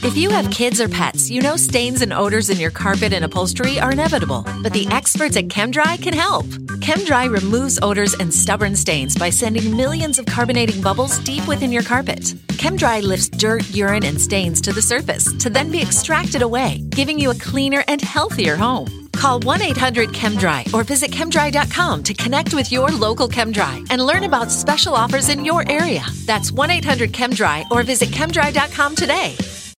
If you have kids or pets, you know stains and odors in your carpet and upholstery are inevitable, but the experts at ChemDry can help. ChemDry removes odors and stubborn stains by sending millions of carbonating bubbles deep within your carpet. ChemDry lifts dirt, urine, and stains to the surface to then be extracted away, giving you a cleaner and healthier home. Call 1-800-ChemDry or visit chemdry.com to connect with your local ChemDry and learn about special offers in your area. That's 1-800-ChemDry or visit chemdry.com today.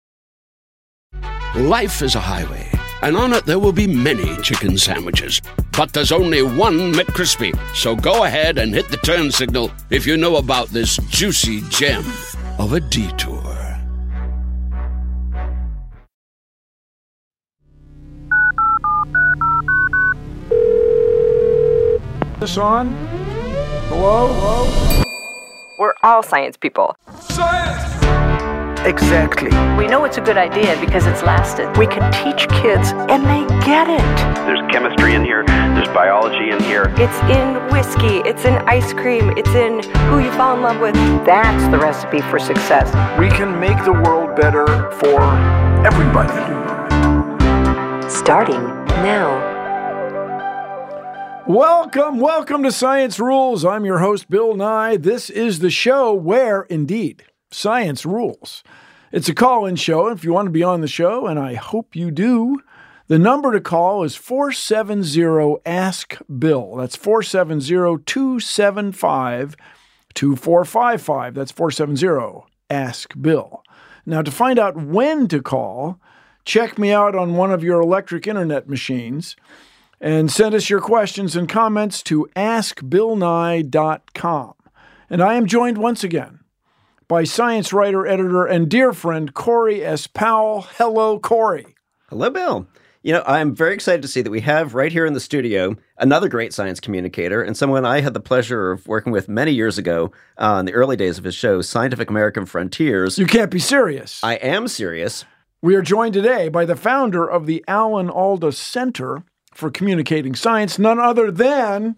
Life is a highway, and on it there will be many chicken sandwiches. But there's only one McCrispy. So go ahead and hit the turn signal if you know about this juicy gem of a detour. This on? Hello? We're all science people. Science! Exactly. We know it's a good idea because it's lasted. We can teach kids, and they get it. There's chemistry in here. There's biology in here. It's in whiskey. It's in ice cream. It's in who you fall in love with. That's the recipe for success. We can make the world better for everybody. Starting now. Welcome to Science Rules. I'm your host, Bill Nye. This is the show where, indeed, science rules. It's a call-in show if you want to be on the show, and I hope you do. The number to call is 470-ASK-BILL. That's 470-275-2455. That's 470-ASK-BILL. Now, to find out when to call, check me out on one of your electric internet machines and send us your questions and comments to askbillnye.com. And I am joined once again by science writer, editor, and dear friend, Corey S. Powell. Hello, Corey. Hello, Bill. You know, I'm very excited to see that we have right here in the studio another great science communicator and someone I had the pleasure of working with many years ago in the early days of his show, Scientific American Frontiers. You can't be serious. I am serious. We are joined today by the founder of the Alan Alda Center for Communicating Science, none other than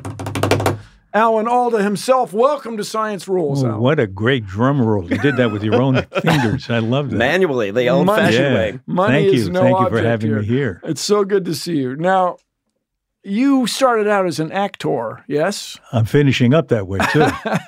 Alan Alda himself. Welcome to Science Rules, Alan. What a great drum roll. You did that with your own fingers. I love that. Manually, the old-fashioned way. Money is no Thank you object for having me here. It's so good to see you. Now, you started out as an actor, yes? I'm finishing up that way, too.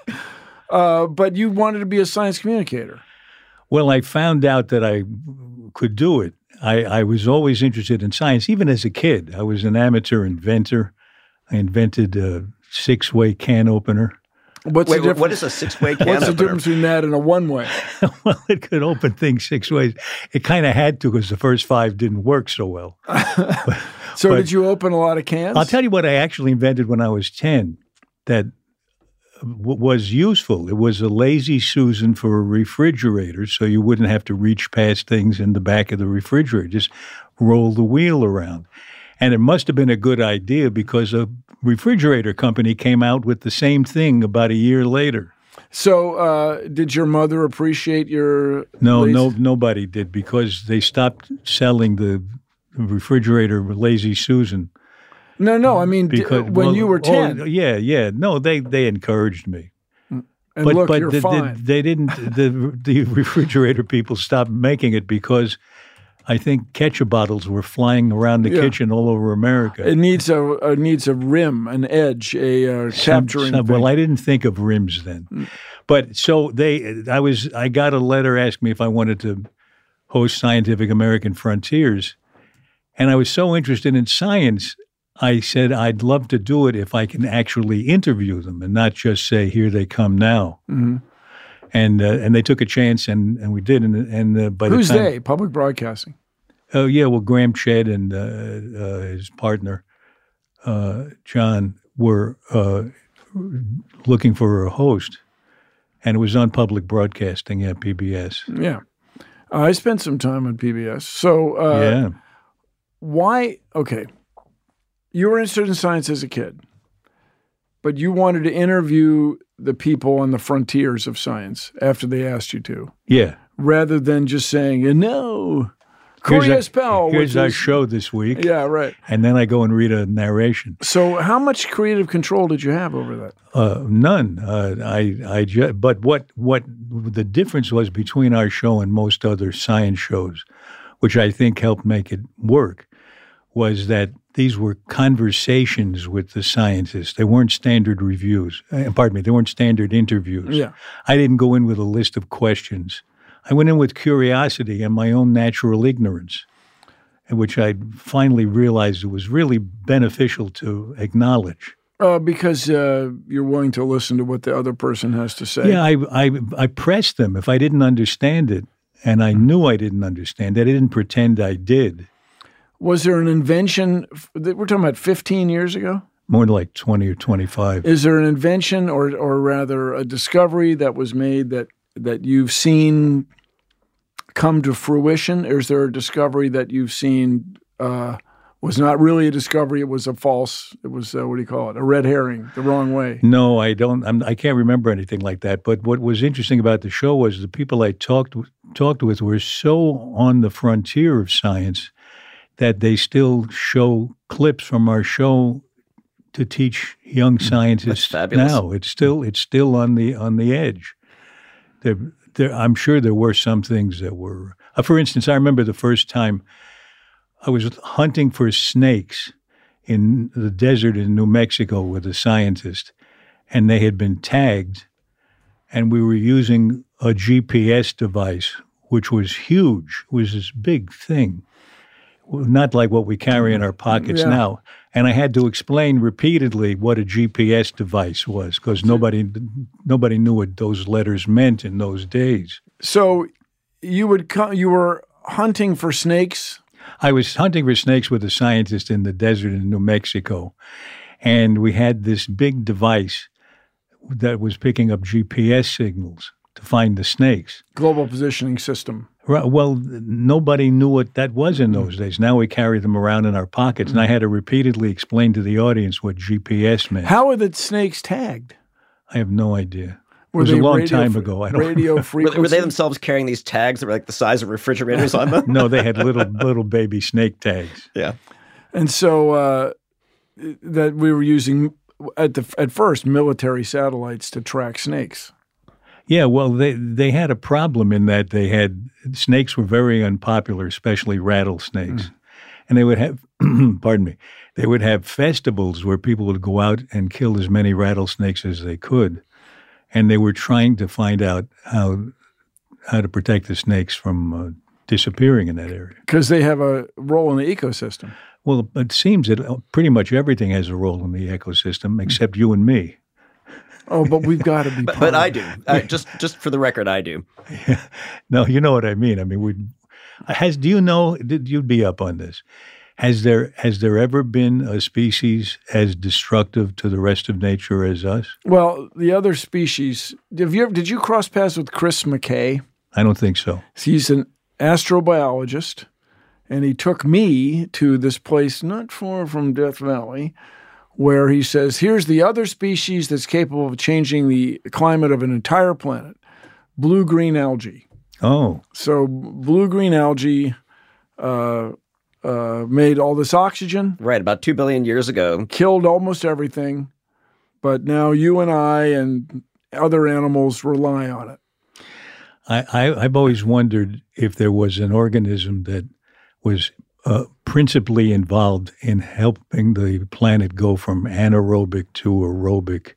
But you wanted to be a science communicator. Well, I found out that I could do it. I was always interested in science, even as a kid. I was an amateur inventor. I invented a six-way can opener. What is a six-way can opener? What's the difference between that and a one-way? Well, it could open things six ways. It kind of had to because the first five didn't work so well. But did you open a lot of cans? I'll tell you what I actually invented when I was 10 that was useful. It was a lazy Susan for a refrigerator, so you wouldn't have to reach past things in the back of the refrigerator. Just roll the wheel around. And it must have been a good idea because a refrigerator company came out with the same thing about a year later. So did your mother appreciate your nobody did because they stopped selling the refrigerator Lazy Susan. No. I mean, when you were 10. Yeah. No, they encouraged me. And but you're fine. They didn't. The refrigerator people stopped making it because I think ketchup bottles were flying around the kitchen all over America. It needs a rim, an edge, a capturing. Well, I didn't think of rims then, but so I got a letter asking me if I wanted to host Scientific American Frontiers, and I was so interested in science. I said, I'd love to do it if I can actually interview them and not just say, here they come now. Mm-hmm. And they took a chance, and we did. And by Who's the time, they? Public Broadcasting. Oh, yeah. Well, Graham Chedd and his partner, John, were looking for a host. And it was on Public Broadcasting at PBS. Yeah. I spent some time on PBS. So why – okay. You were interested in science as a kid, but you wanted to interview the people on the frontiers of science after they asked you to. Yeah. Rather than just saying, no, Curious Pal. Here's our show this week. Yeah, right. And then I go and read a narration. So how much creative control did you have over that? None. But what the difference was between our show and most other science shows, which I think helped make it work, was that these were conversations with the scientists. They weren't standard reviews. They weren't standard interviews. Yeah. I didn't go in with a list of questions. I went in with curiosity and my own natural ignorance, which I finally realized it was really beneficial to acknowledge. Because you're willing to listen to what the other person has to say. Yeah, I pressed them if I didn't understand it, and I knew I didn't understand it. I didn't pretend I did. Was there an invention, we're talking about 15 years ago? More like 20 or 25. Is there an invention or rather a discovery that was made that you've seen come to fruition? Or is there a discovery that you've seen was not really a discovery, it was a false, it was, what do you call it, a red herring, the wrong way? No, I don't. I can't remember anything like that. But what was interesting about the show was the people I talked with were so on the frontier of science that they still show clips from our show to teach young scientists now. It's still on the edge. I'm sure there were some things that were. For instance, I remember the first time I was hunting for snakes in the desert in New Mexico with a scientist, and they had been tagged, and we were using a GPS device, which was huge. It was this big thing. Not like what we carry in our pockets now. And I had to explain repeatedly what a GPS device was because nobody knew what those letters meant in those days. So you were hunting for snakes? I was hunting for snakes with a scientist in the desert in New Mexico. And we had this big device that was picking up GPS signals to find the snakes. Global positioning system. Right. Well, nobody knew what that was in those days. Now we carry them around in our pockets, and I had to repeatedly explain to the audience what GPS meant. How are the snakes tagged? I have no idea. It was a long time ago. I don't radio frequency? Were they themselves carrying these tags that were like the size of refrigerators on them? No, they had little baby snake tags. Yeah. And so that we were using at first military satellites to track snakes. Yeah, well, they had a problem in that snakes were very unpopular, especially rattlesnakes. And they would have, they would have festivals where people would go out and kill as many rattlesnakes as they could. And they were trying to find out how to protect the snakes from disappearing in that area. Because they have a role in the ecosystem. Well, it seems that pretty much everything has a role in the ecosystem except you and me. Oh, but we've got to be. But I do. Just for the record, I do. Yeah. No, you know what I mean. I mean, do you know? You'd be up on this. Has there ever been a species as destructive to the rest of nature as us? Well, the other species. Did you cross paths with Chris McKay? I don't think so. He's an astrobiologist, and he took me to this place not far from Death Valley, where he says, here's the other species that's capable of changing the climate of an entire planet, blue-green algae. Oh. So blue-green algae made all this oxygen. Right, about 2 billion years ago. Killed almost everything. But now you and I and other animals rely on it. I've always wondered if there was an organism that was principally involved in helping the planet go from anaerobic to aerobic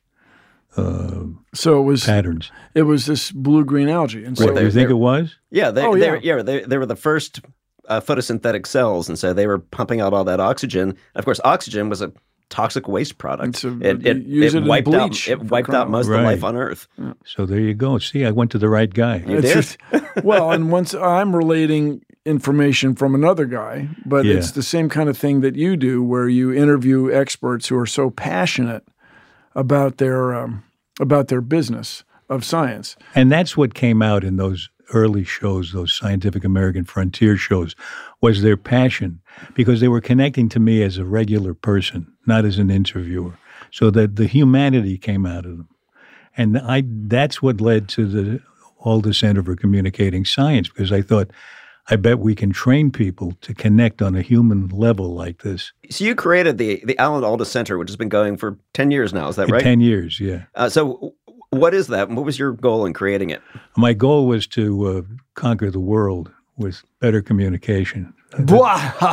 patterns. It was this blue-green algae. And so you think it was? Yeah, they were the first photosynthetic cells, and so they were pumping out all that oxygen. Of course, oxygen was a toxic waste product. It wiped out most of the life on Earth. Yeah. So there you go. See, I went to the right guy. You did? Well, and once I'm relating information from another guy, but it's the same kind of thing that you do where you interview experts who are so passionate about their business of science. And that's what came out in those early shows, those Scientific American Frontier shows, was their passion because they were connecting to me as a regular person, not as an interviewer. So that the humanity came out of them. And that's what led to the Alda Center for Communicating Science, because I thought I bet we can train people to connect on a human level like this. So you created the Alan Alda Center, which has been going for 10 years now. Is that right? 10 years, yeah. So what is that? What was your goal in creating it? My goal was to conquer the world with better communication. You're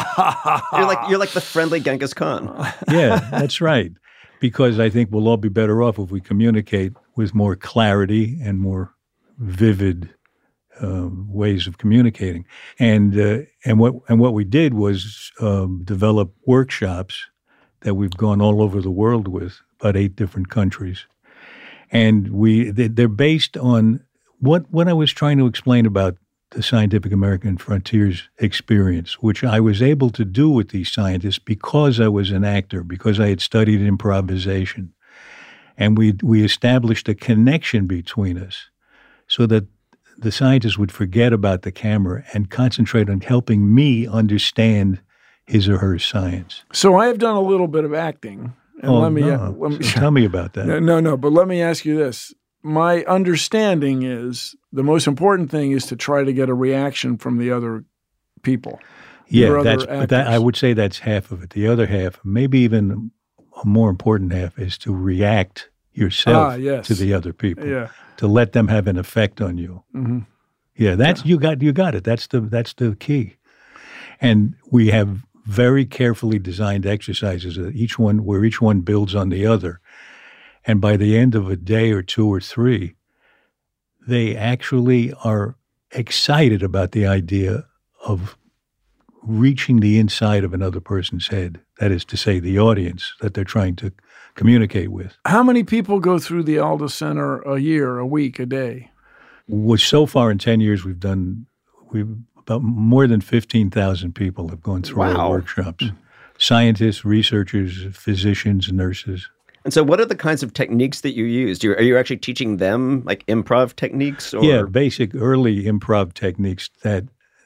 like the friendly Genghis Khan. Yeah, that's right. Because I think we'll all be better off if we communicate with more clarity and more vivid ways of communicating. And what we did was develop workshops that we've gone all over the world with, about 8 different countries. And they're based on what I was trying to explain about the Scientific American Frontiers experience, which I was able to do with these scientists because I was an actor, because I had studied improvisation. And we established a connection between us so that the scientists would forget about the camera and concentrate on helping me understand his or her science. So I have done a little bit of acting. And let me tell me about that. No, but let me ask you this. My understanding is the most important thing is to try to get a reaction from the other people. Yeah, I would say that's half of it. The other half, maybe even a more important half, is to react yourself to the other people. Yeah. To let them have an effect on you. Mm-hmm. Yeah, you got it. That's the key. And we have very carefully designed exercises that each one builds on the other. And by the end of a day or 2 or 3, they actually are excited about the idea of reaching the inside of another person's head. That is to say, the audience that they're trying to communicate with. How many people go through the Alda Center a year, a week, a day? Well, so far in 10 years, we've about more than 15,000 people have gone through our workshops. Scientists, researchers, physicians, nurses. And so what are the kinds of techniques that you used? Are you actually teaching them like improv techniques? Or? Yeah, basic early improv techniques that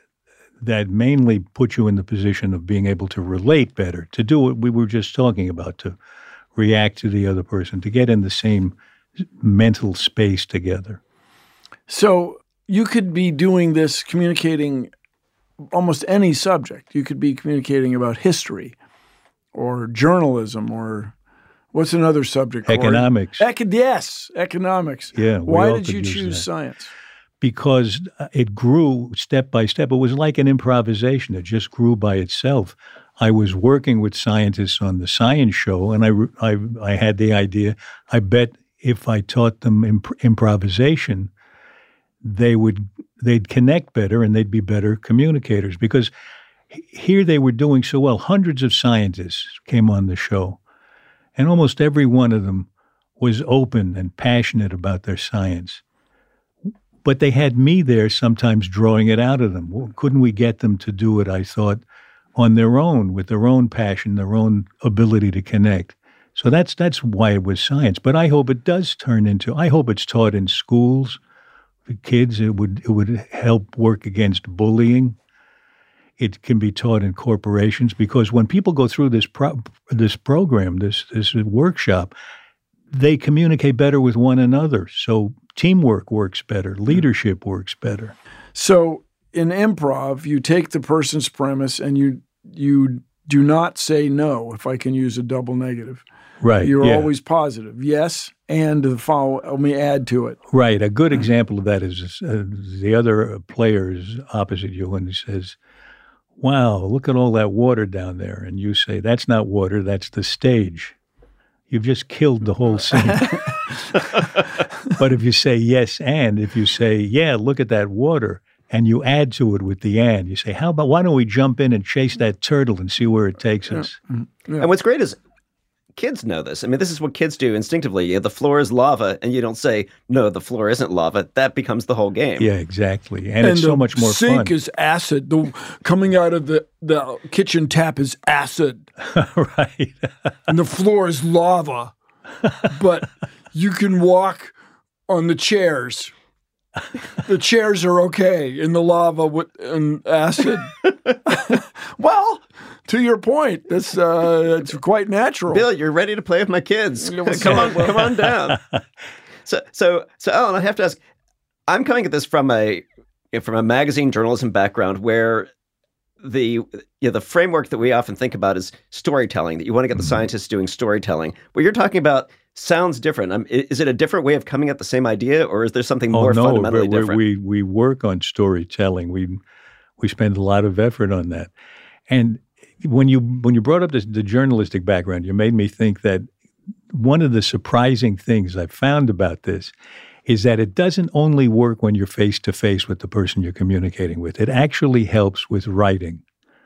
mainly put you in the position of being able to relate better, to do what we were just talking about, to react to the other person, to get in the same mental space together. So you could be doing this, communicating almost any subject. You could be communicating about history or journalism or what's another subject? Economics. Yes, economics. Yeah. Why did you choose science? Because it grew step by step. It was like an improvisation. It just grew by itself. I was working with scientists on the science show, and I had the idea, I bet if I taught them improvisation, they'd connect better and they'd be better communicators. Because here they were doing so well. Hundreds of scientists came on the show, and almost every one of them was open and passionate about their science. But they had me there sometimes drawing it out of them. Well, couldn't we get them to do it, I thought, on their own, with their own passion, their own ability to connect? So that's why it was science. But I hope it does I hope it's taught in schools for kids. It would help work against bullying. It can be taught in corporations, because when people go through this program, this workshop, they communicate better with one another. So teamwork works better. Leadership works better. So in improv, you take the person's premise and you do not say no, if I can use a double negative. Right. You're always positive. Yes, and let me add to it. Right. A good example of that is the other player is opposite you and he says, wow, look at all that water down there. And you say, that's not water, that's the stage. You've just killed the whole scene. But if you say yes, and if you say, yeah, look at that water, and you add to it with the and, you say, why don't we jump in and chase that turtle and see where it takes us? Yeah. And what's great is kids know this. I mean, this is what kids do instinctively. The floor is lava, and you don't say, no, the floor isn't lava. That becomes the whole game. Yeah, exactly. And it's so much more fun. The sink is acid. Coming out of the kitchen tap is acid. Right. And the floor is lava. But you can walk on the chairs. The chairs are okay in the lava and acid. Well, to your point, it's quite natural. Bill, you're ready to play with my kids. Come on down. So Alan, I have to ask. I'm coming at this from a from a magazine journalism background where the framework that we often think about is storytelling, that you want to get the scientists doing storytelling. What you're talking about sounds different. Is it a different way of coming at the same idea, or is there something more fundamentally different? We work on storytelling. We spend a lot of effort on that. And when you brought up the journalistic background, you made me think that one of the surprising things I've found about this is that it doesn't only work when you're face-to-face with the person you're communicating with. It actually helps with writing.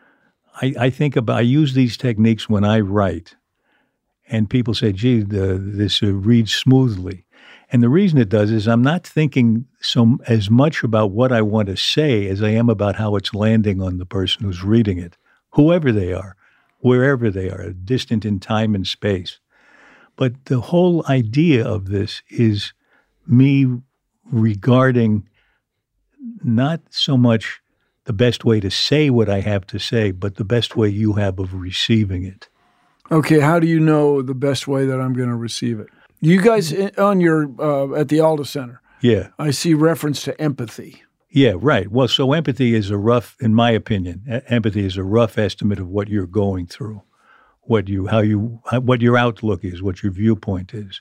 I use these techniques when I write, and people say, gee, this reads smoothly. And the reason it does is I'm not thinking as much about what I want to say as I am about how it's landing on the person who's reading it, whoever they are, wherever they are, distant in time and space. But the whole idea of this is me regarding not so much the best way to say what I have to say, but the best way you have of receiving it. Okay, how do you know the best way that I'm going to receive it? You guys on your at the Alda Center, yeah, I see reference to empathy. Yeah, right. Well, so empathy is in my opinion, empathy is a rough estimate of what you're going through, what your outlook is, what your viewpoint is,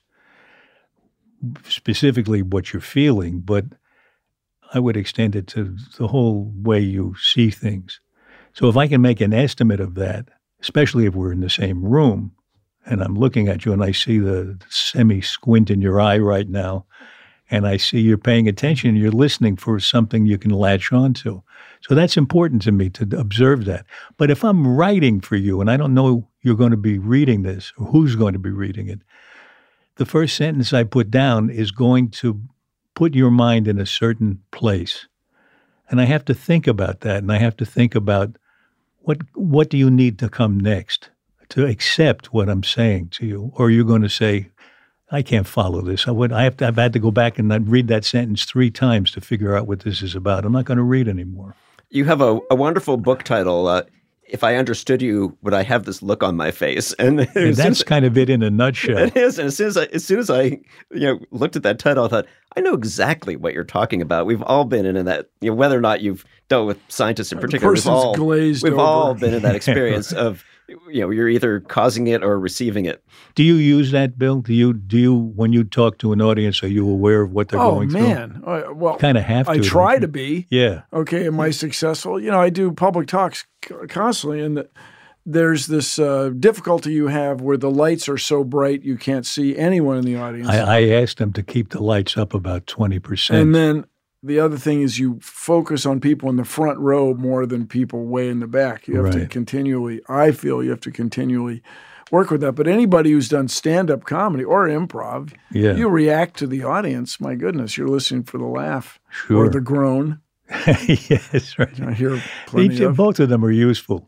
specifically what you're feeling. But I would extend it to the whole way you see things. So if I can make an estimate of that, especially if we're in the same room, and I'm looking at you and I see the semi-squint in your eye right now, and I see you're paying attention and you're listening for something you can latch onto. So that's important to me to observe that. But if I'm writing for you and I don't know you're going to be reading this or who's going to be reading it, the first sentence I put down is going to put your mind in a certain place. And I have to think about that, and I have to think about what do you need to come next to accept what I'm saying to you? Or you're going to say, I can't follow this. I've had to go back and read that sentence 3 times to figure out what this is about. I'm not going to read anymore. You have a wonderful book title, If I Understood You, Would I Have This Look on My Face? And that's kind of it in a nutshell. It is. And as soon as I looked at that title, I thought, I know exactly what you're talking about. We've all been in that, whether or not you've dealt with scientists in particular, we've all been in that experience of, you're either causing it or receiving it. Do you use that, Bill? Do you when you talk to an audience, are you aware of what they're going through? Oh, man. Well, kind of have to. I try to be. Yeah. Okay. Am I successful? I do public talks constantly, and there's this difficulty you have where the lights are so bright you can't see anyone in the audience. I asked them to keep the lights up about 20%. And then the other thing is you focus on people in the front row more than people way in the back. You have to continually, I feel you have to continually work with that. But anybody who's done stand-up comedy or improv, you react to the audience. My goodness, you're listening for the laugh or the groan. Yes, right. I hear plenty of. Both of them are useful.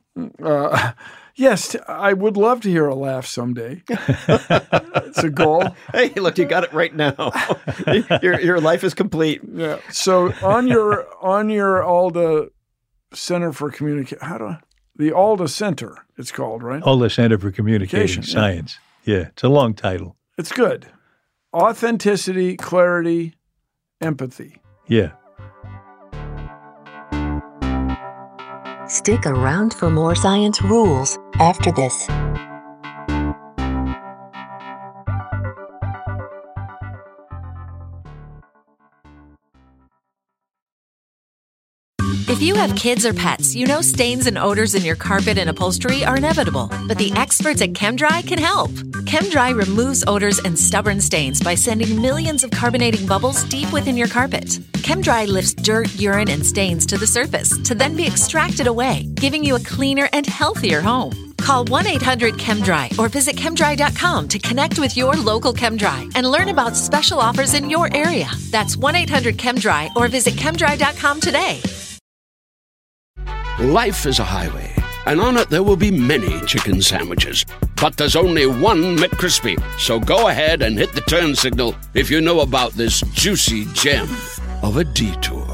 Yes, I would love to hear a laugh someday. It's a goal. Hey, look, you got it right now. Your life is complete. Yeah. So on your Alda Center for Communication, the Alda Center, it's called, right? Alda Center for Communication Science. Yeah, it's a long title. It's good. Authenticity, clarity, empathy. Yeah. Stick around for more Science Rules after this. If you have kids or pets, you know stains and odors in your carpet and upholstery are inevitable, but the experts at ChemDry can help. ChemDry removes odors and stubborn stains by sending millions of carbonating bubbles deep within your carpet. ChemDry lifts dirt, urine, and stains to the surface to then be extracted away, giving you a cleaner and healthier home. Call 1-800-ChemDry or visit chemdry.com to connect with your local ChemDry and learn about special offers in your area. That's 1-800-ChemDry or visit chemdry.com today. Life is a highway, and on it there will be many chicken sandwiches. But there's only one McCrispy. So go ahead and hit the turn signal if you know about this juicy gem of a detour.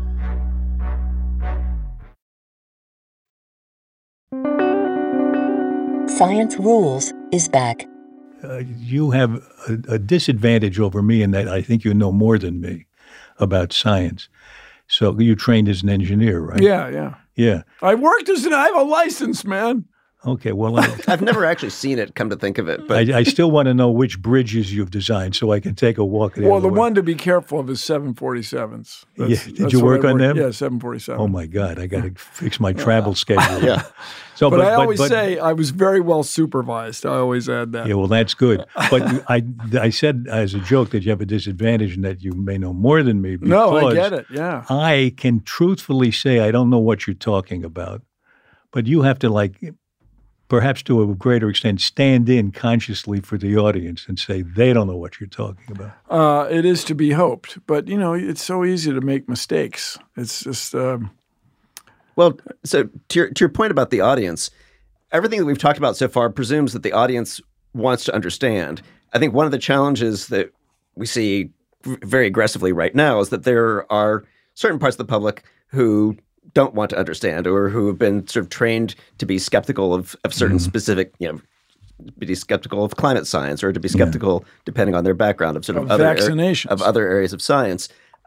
Science Rules is back. You have a disadvantage over me in that I think you know more than me about science. So you trained as an engineer, right? Yeah. Yeah. I have a license, man. Okay, well, I've never actually seen it, come to think of it. But I still want to know which bridges you've designed so I can take a walk. Well, the one to be careful of is 747s. Did you work on them? Yeah, 747. Oh, my God. I got to fix my travel schedule. yeah. So, but I always say I was very well supervised. I always add that. Yeah, well, that's good. But I said as a joke that you have a disadvantage and that you may know more than me. No, I get it, yeah. I can truthfully say I don't know what you're talking about. But you have to, perhaps to a greater extent, stand in consciously for the audience and say they don't know what you're talking about. It is to be hoped. But, it's so easy to make mistakes. It's just... Well, so to your point about the audience, everything that we've talked about so far presumes that the audience wants to understand. I think one of the challenges that we see very aggressively right now is that there are certain parts of the public who don't want to understand or who have been sort of trained to be skeptical of certain specific, be skeptical of climate science or to be skeptical, depending on their background, of sort of other vaccinations, of other areas of science.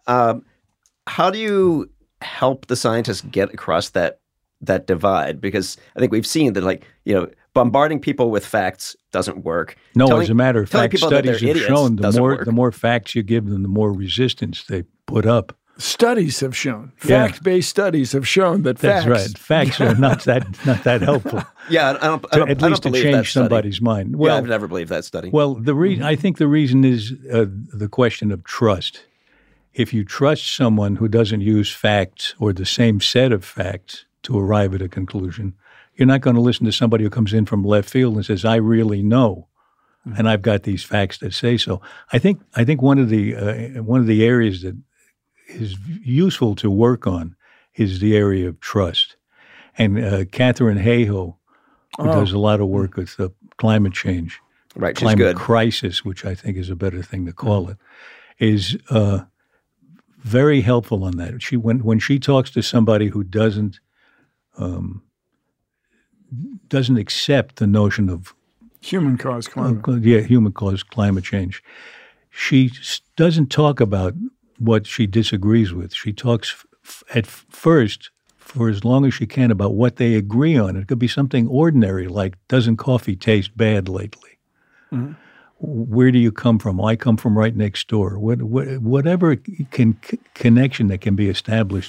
How do you help the scientists get across that divide? Because I think we've seen that, bombarding people with facts doesn't work. No, as a matter of fact, studies have shown the more facts you give them, the more resistance they put up. Studies have shown, fact-based studies have shown that That's right. Facts are not that helpful. Yeah, at least to change somebody's mind. Well, I've never believed that study. Well, I think the reason is the question of trust. If you trust someone who doesn't use facts or the same set of facts to arrive at a conclusion, you're not going to listen to somebody who comes in from left field and says, "I really know, and I've got these facts that say so." I think one of the areas that is useful to work on is the area of trust. And Katherine Hayhoe, who does a lot of work with climate change, right, climate crisis, which I think is a better thing to call it, is very helpful on that. When she talks to somebody who doesn't accept the notion of human-caused climate, human-caused climate change, she doesn't talk about what she disagrees with. She talks at first, for as long as she can, about what they agree on. It could be something ordinary, like, doesn't coffee taste bad lately? Mm-hmm. Where do you come from? I come from right next door. Whatever connection that can be established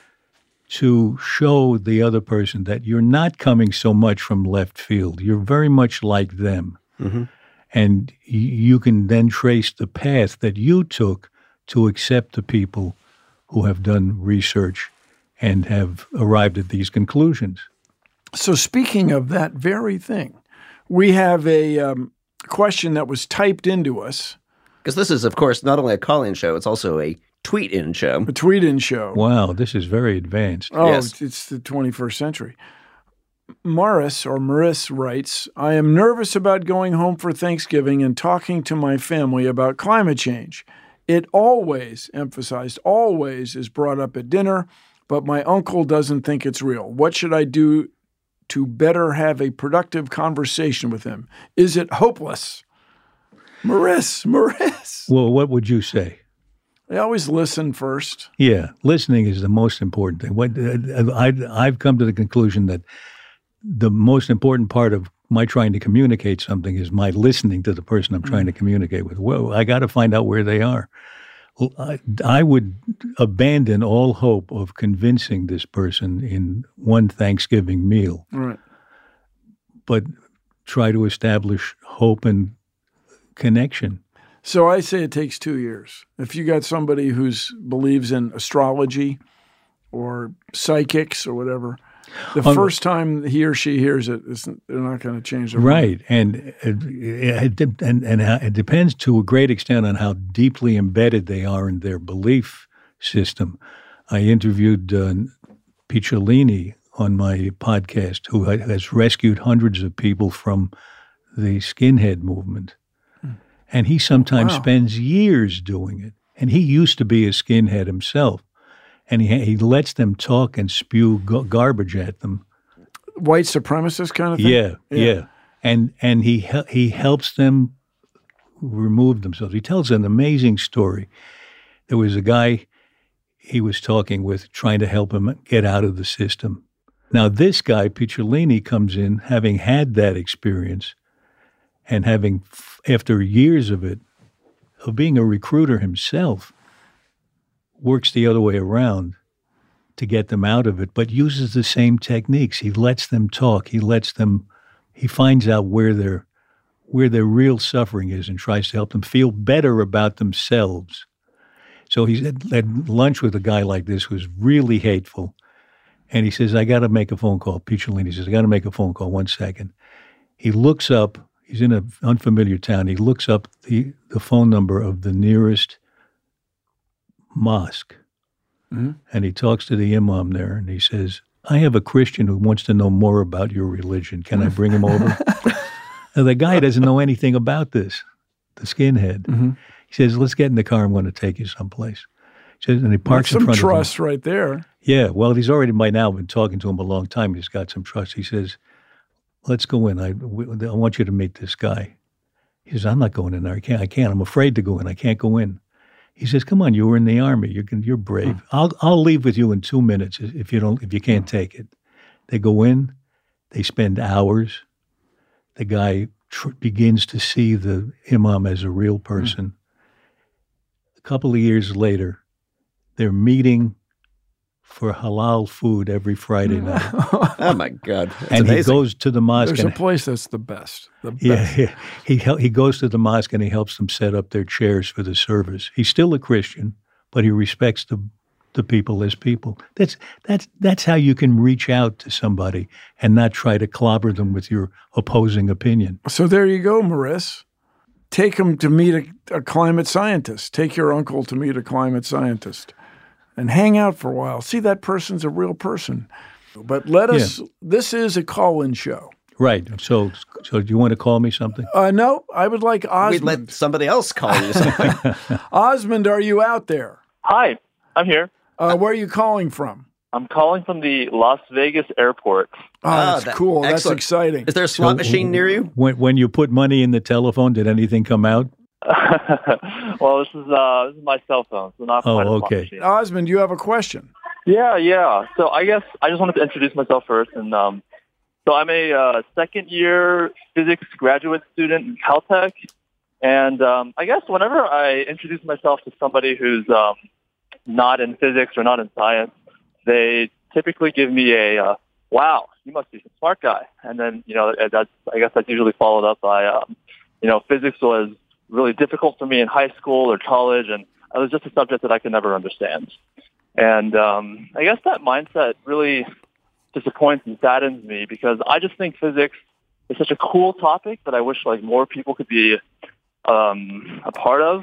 to show the other person that you're not coming so much from left field. You're very much like them. Mm-hmm. And you can then trace the path that you took to accept the people who have done research and have arrived at these conclusions. So speaking of that very thing, we have a question that was typed into us. Because this is, of course, not only a call-in show, it's also a tweet-in show. A tweet-in show. Wow, this is very advanced. Oh, yes. It's the 21st century. Maurice writes, "I am nervous about going home for Thanksgiving and talking to my family about climate change. It always, emphasized, always is brought up at dinner, but my uncle doesn't think it's real. What should I do to better have a productive conversation with him? Is it hopeless?" Maurice. Well, what would you say? I always listen first. Yeah, listening is the most important thing. I've come to the conclusion that the most important part of my trying to communicate something is my listening to the person I'm trying to communicate with. Well, I got to find out where they are. I would abandon all hope of convincing this person in one Thanksgiving meal, right, but try to establish hope and connection. So I say it takes 2 years. If you got somebody who believes in astrology or psychics or whatever, the first time he or she hears it, they're not going to change their mind. Right, and it depends to a great extent on how deeply embedded they are in their belief system. I interviewed Picciolini on my podcast, who has rescued hundreds of people from the skinhead movement. And he sometimes spends years doing it. And he used to be a skinhead himself. And he lets them talk and spew garbage at them. White supremacist kind of thing? Yeah. And he helps them remove themselves. He tells an amazing story. There was a guy, he was talking with, trying to help him get out of the system. Now, this guy, Picciolini, comes in having had that experience and having, after years of it, of being a recruiter himself, works the other way around to get them out of it, but uses the same techniques. He lets them talk. He finds out where their real suffering is and tries to help them feel better about themselves. So he's at lunch with a guy like this who's really hateful. And he says, I got to make a phone call. Picciolini says, I got to make a phone call. 1 second. He looks up. He's in an unfamiliar town. He looks up the phone number of the nearest mosque. Mm-hmm. And he talks to the imam there. And he says, I have a Christian who wants to know more about your religion. Can I bring him over? Now, the guy doesn't know anything about this, the skinhead. Mm-hmm. He says, let's get in the car. I'm going to take you someplace. He says, and he parks in front of him. Some trust right there. Yeah, well, he's already by now been talking to him a long time. He's got some trust. He says, let's go in. I want you to meet this guy. He says, I'm not going in there. I can't. I'm afraid to go in. I can't go in. He says, come on, you were in the Army. You're brave. I'll leave with you in 2 minutes if you can't take it. They go in. They spend hours. The guy begins to see the imam as a real person. A couple of years later, they're meeting for halal food every Friday night. Oh, my God. That's and amazing. He goes to the mosque. There's a place that's the best. Yeah. He goes to the mosque and he helps them set up their chairs for the service. He's still a Christian, but he respects the people as people. That's how you can reach out to somebody and not try to clobber them with your opposing opinion. So there you go, Maurice. Take him to meet a climate scientist. Take your uncle to meet a climate scientist and hang out for a while. See, that person's a real person. But this is a call-in show. Right. So do you want to call me something? No, I would like Osmond. We'd let somebody else call you something. Osmond, are you out there? Hi, I'm here. Where are you calling from? I'm calling from the Las Vegas airport. Oh, that's cool. Excellent. That's exciting. Is there a slot machine near you? When you put money in the telephone, did anything come out? Well, this is my cell phone, so not quite a slot machine. Osmond, you have a question? Yeah. So I guess I just wanted to introduce myself first. And so I'm a second-year physics graduate student in Caltech. And I guess whenever I introduce myself to somebody who's not in physics or not in science, they typically give me a, wow, you must be a smart guy. And then, I guess that's usually followed up by, physics was really difficult for me in high school or college, and it was just a subject that I could never understand. And I guess that mindset really disappoints and saddens me because I just think physics is such a cool topic that I wish more people could be a part of.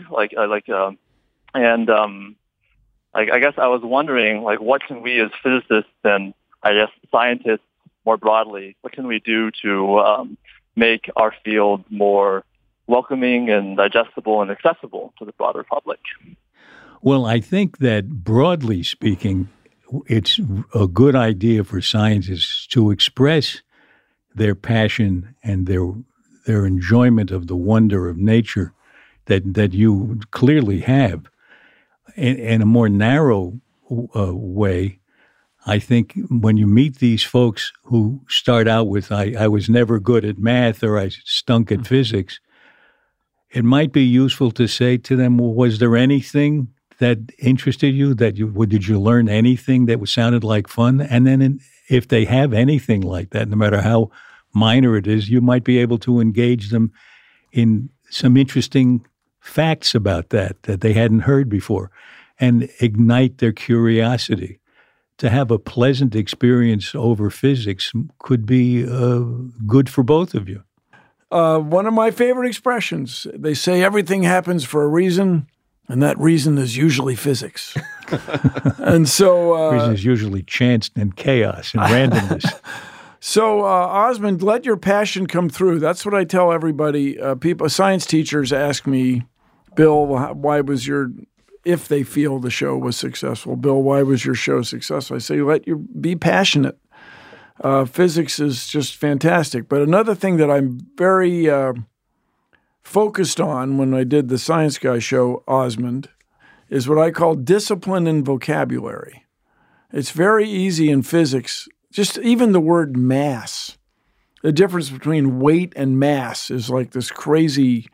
I guess I was wondering, what can we as physicists and I guess scientists more broadly, what can we do to make our field more welcoming and digestible and accessible to the broader public? Well, I think that broadly speaking, it's a good idea for scientists to express their passion and their enjoyment of the wonder of nature that you clearly have. In a more narrow way, I think when you meet these folks who start out with, I was never good at math or I stunk at physics, it might be useful to say to them, well, was there anything that interested you? Did you learn anything that sounded like fun? And then if they have anything like that, no matter how minor it is, you might be able to engage them in some interesting facts about that they hadn't heard before and ignite their curiosity. To have a pleasant experience over physics could be good for both of you. One of my favorite expressions, they say everything happens for a reason, and that reason is usually physics. And so... reason is usually chance and chaos and randomness. So, Osmond, let your passion come through. That's what I tell everybody. Science teachers ask me, Bill, why was if they feel the show was successful, Bill, why was your show successful? I say, let you be passionate. Physics is just fantastic. But another thing that I'm very focused on when I did the Science Guy show, Osmond, is what I call discipline and vocabulary. It's very easy in physics, just even the word mass. The difference between weight and mass is like this crazy,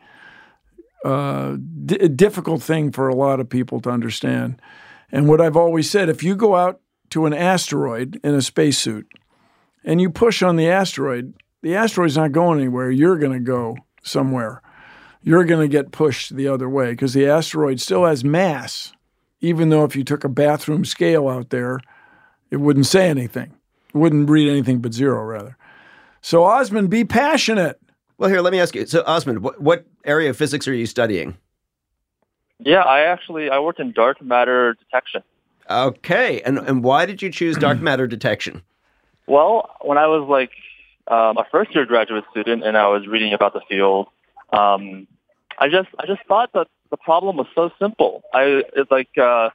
difficult thing for a lot of people to understand. And what I've always said, if you go out to an asteroid in a spacesuit and you push on the asteroid's not going anywhere. You're going to go somewhere. You're going to get pushed the other way because the asteroid still has mass, even though if you took a bathroom scale out there, it wouldn't say anything. It wouldn't read anything but zero, rather. So, Osmond, be passionate. Well, here, let me ask you. So, Osmond, what area of physics are you studying? Yeah, I worked in dark matter detection. Okay, and why did you choose dark matter detection? Well, when I was like a first-year graduate student and I was reading about the field, I just thought that the problem was so simple. The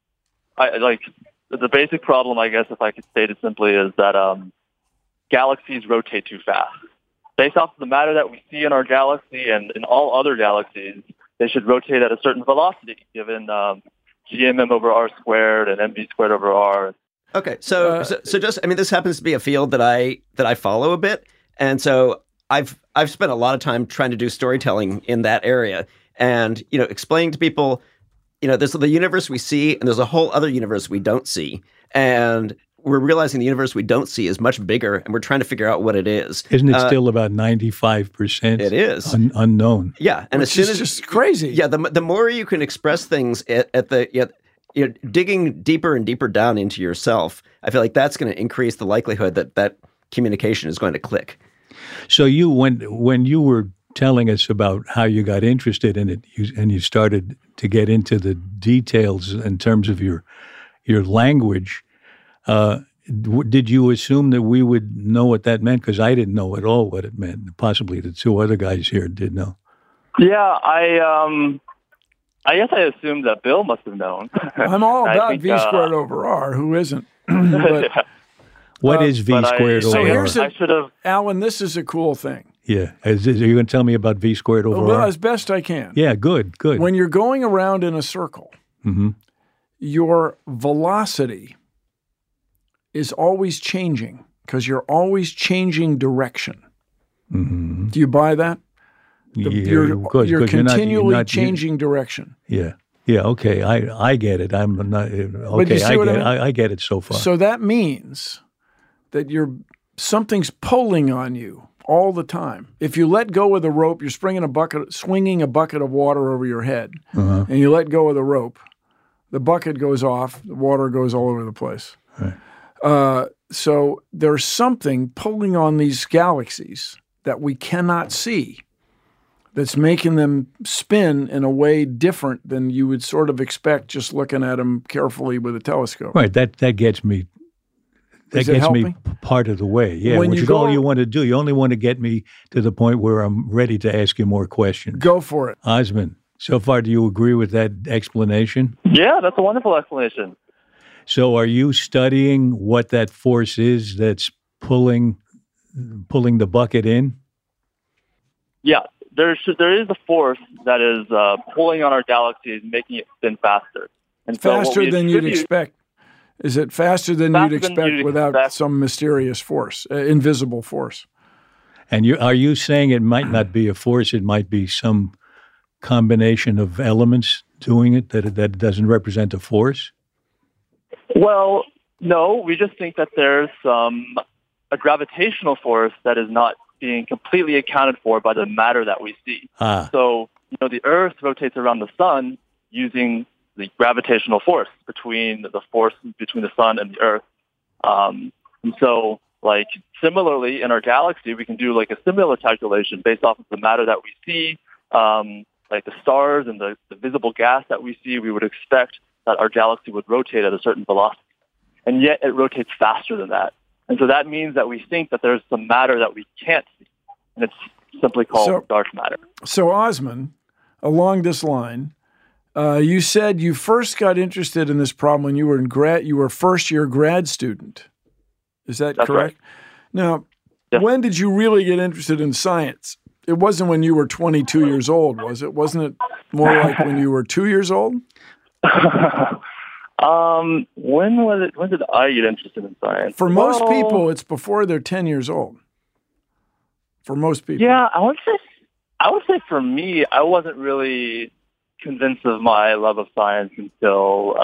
basic problem, I guess, if I could state it simply, is that galaxies rotate too fast. Based off of the matter that we see in our galaxy and in all other galaxies, they should rotate at a certain velocity, given gmm over r squared and mv squared over r. Okay, so just, I mean, this happens to be a field that I follow a bit, and so I've spent a lot of time trying to do storytelling in that area, and explaining to people, there's the universe we see, and there's a whole other universe we don't see, and we're realizing the universe we don't see is much bigger, and we're trying to figure out what it is. Isn't it still about 95%? It is unknown. Yeah, and Which as soon is as just crazy. Yeah, the more you can express things at the digging deeper and deeper down into yourself, I feel like that's going to increase the likelihood that communication is going to click. So when you were telling us about how you got interested in it, and you started to get into the details in terms of your language, did you assume that we would know what that meant? Because I didn't know at all what it meant. Possibly the two other guys here did know. Yeah, I guess I assumed that Bill must have known. I'm all about V squared over R. Who isn't? What is V squared over R? Alan, this is a cool thing. Yeah. Are you going to tell me about V squared over R? As best I can. Yeah, good. When you're going around in a circle, your velocity is always changing because you're always changing direction. Mm-hmm. Do you buy that? You're continually changing direction. Yeah. Yeah, okay. I get it. I'm not okay. I get it so far. So that means that something's pulling on you all the time. If you let go of the rope, you're swinging a bucket of water over your head, and you let go of the rope, the bucket goes off, the water goes all over the place. Right. So there's something pulling on these galaxies that we cannot see that's making them spin in a way different than you would sort of expect just looking at them carefully with a telescope. Right. That gets me. That gets me part of the way. Yeah. Which is all you want to do. You only want to get me to the point where I'm ready to ask you more questions. Go for it. Osmond, so far, do you agree with that explanation? Yeah, that's a wonderful explanation. So are you studying what that force is that's pulling the bucket in? Yeah. There is a force that is pulling on our galaxy and making it spin faster. And faster than you'd expect. Is it faster than you'd expect without some mysterious force, invisible force? And are you saying it might not be a force, it might be some combination of elements doing it, that it doesn't represent a force? Well, no. We just think that there's a gravitational force that is not being completely accounted for by the matter that we see. So, the Earth rotates around the sun using the gravitational force between the sun and the Earth. And so, similarly in our galaxy, we can do a similar calculation based off of the matter that we see, like the stars and the visible gas that we see. We would expect that our galaxy would rotate at a certain velocity, and yet it rotates faster than that. And so that means that we think that there's some matter that we can't see, and it's simply called dark matter. So, Osmond, along this line, you said you first got interested in this problem when you were first-year grad student. Is that correct? Right. Now, when did you really get interested in science? It wasn't when you were 22 years old, was it? Wasn't it more like when you were 2 years old? When did I get interested in science? For most people, it's before they're 10 years old. For most people. Yeah, I would say for me, I wasn't really convinced of my love of science until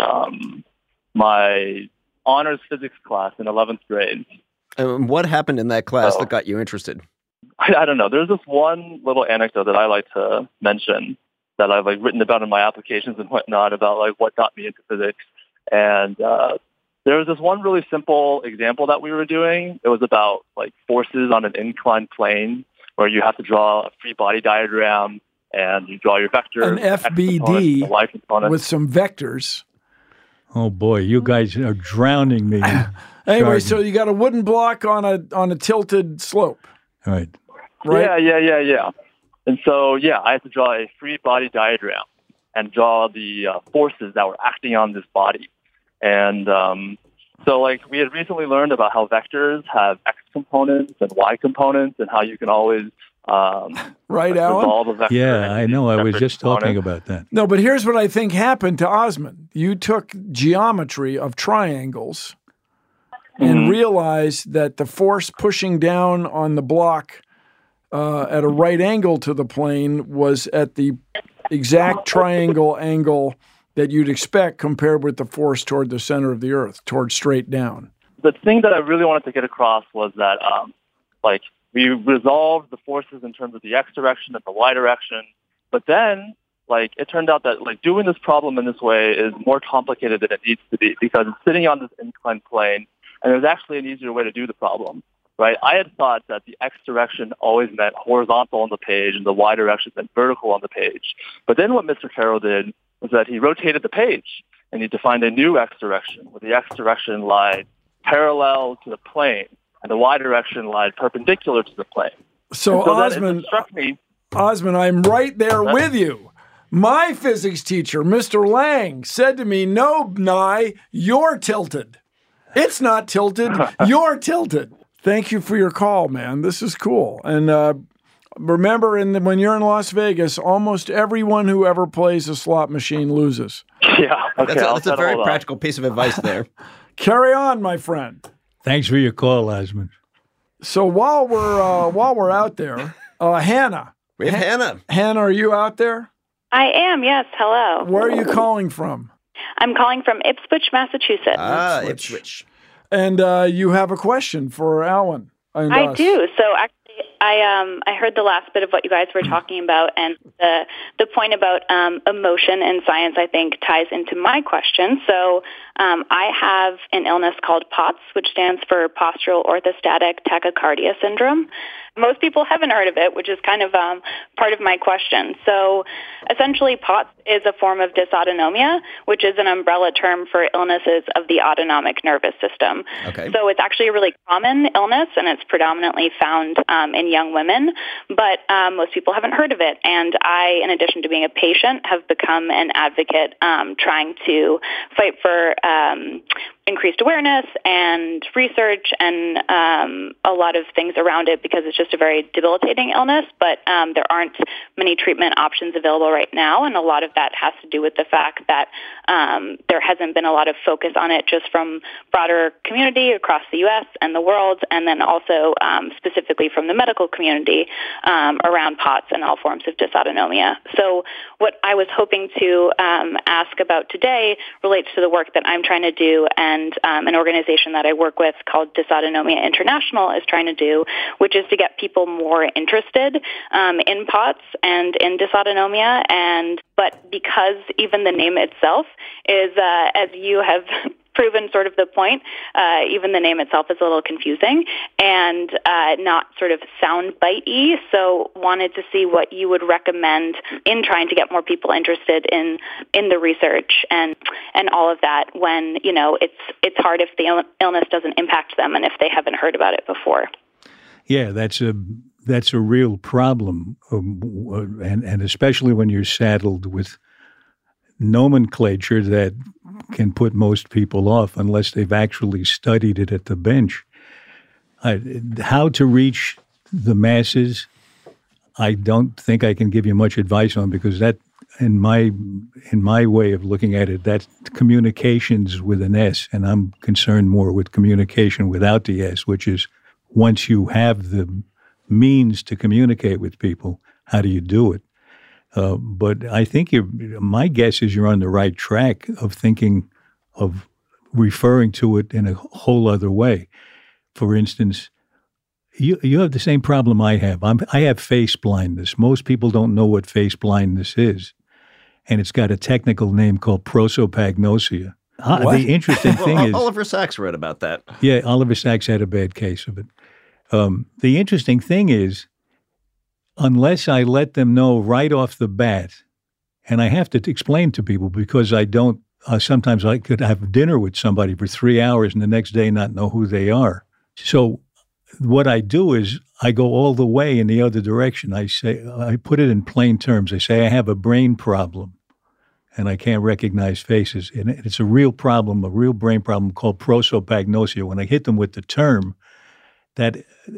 my honors physics class in 11th grade. What happened in that class that got you interested? I don't know. There's this one little anecdote that I like to mention that I've written about in my applications and whatnot about what got me into physics. And there was this one really simple example that we were doing. It was about forces on an inclined plane where you have to draw a free body diagram and you draw your vector. An FBD with some vectors. Oh boy, you guys are drowning me. Anyway, so you got a wooden block on a tilted slope. Right. Yeah. And so, I had to draw a free body diagram and draw the forces that were acting on this body. And so we had recently learned about how vectors have X components and Y components and how you can always right, Alan? A vector. Yeah, I know. I was just talking about that. No, but here's what I think happened to Osmond. You took geometry of triangles and realized that the force pushing down on the block at a right angle to the plane was at the exact triangle angle that you'd expect compared with the force toward the center of the Earth, toward straight down. The thing that I really wanted to get across was that, we resolved the forces in terms of the X direction and the Y direction, but then, it turned out that, doing this problem in this way is more complicated than it needs to be because it's sitting on this inclined plane, and there's actually an easier way to do the problem. Right, I had thought that the X direction always meant horizontal on the page and the Y direction meant vertical on the page. But then what Mr. Carroll did was that he rotated the page and he defined a new X direction where the X direction lied parallel to the plane and the Y direction lied perpendicular to the plane. So Osmond, I'm right there with you. My physics teacher, Mr. Lang, said to me, "No, Nye, you're tilted. It's not tilted, you're tilted." Thank you for your call, man. This is cool. And remember, when you're in Las Vegas, almost everyone who ever plays a slot machine loses. Yeah, okay. That's a very practical piece of advice there. Carry on, my friend. Thanks for your call, Osmond. So while we're out there, Hannah. We have Hannah. Hannah, are you out there? I am, yes. Hello. Where are you calling from? I'm calling from Ipswich, Massachusetts. Ipswich. And you have a question for Alan. I do. So actually, I heard the last bit of what you guys were talking about, and the point about emotion in science, I think, ties into my question. So I have an illness called POTS, which stands for postural orthostatic tachycardia syndrome. Most people haven't heard of it, which is kind of part of my question. So essentially, POTS is a form of dysautonomia, which is an umbrella term for illnesses of the autonomic nervous system. Okay. So it's actually a really common illness, and it's predominantly found in young women, but most people haven't heard of it. And I, in addition to being a patient, have become an advocate trying to fight for increased awareness and research and a lot of things around it because it's just a very debilitating illness, but there aren't many treatment options available right now, and a lot of that has to do with the fact that there hasn't been a lot of focus on it just from broader community across the U.S. and the world, and then also specifically from the medical community around POTS and all forms of dysautonomia. So what I was hoping to ask about today relates to the work that I'm trying to do and an organization that I work with called Dysautonomia International is trying to do, which is to get people more interested in POTS and in dysautonomia. But because even the name itself is, as you have proven sort of the point, even the name itself is a little confusing and not sort of soundbite-y. So wanted to see what you would recommend in trying to get more people interested in the research and all of that when, it's hard if the illness doesn't impact them and if they haven't heard about it before. Yeah, that's a real problem, and especially when you're saddled with nomenclature that can put most people off unless they've actually studied it at the bench. How to reach the masses, I don't think I can give you much advice on because that in my way of looking at it, that's communications with an S, and I'm concerned more with communication without the S, which is once you have the means to communicate with people, how do you do it? But I think my guess is you're on the right track of thinking of referring to it in a whole other way. For instance, you have the same problem I have. I have face blindness. Most people don't know what face blindness is, and it's got a technical name called prosopagnosia. The interesting thing is Oliver Sacks wrote about that. Yeah, Oliver Sacks had a bad case of it. The interesting thing is, unless I let them know right off the bat, and I have to explain to people because I don't. Sometimes I could have dinner with somebody for 3 hours and the next day not know who they are. So what I do is I go all the way in the other direction. I put it in plain terms. I say I have a brain problem and I can't recognize faces. And it's a real problem, a real brain problem called prosopagnosia. When I hit them with the term, that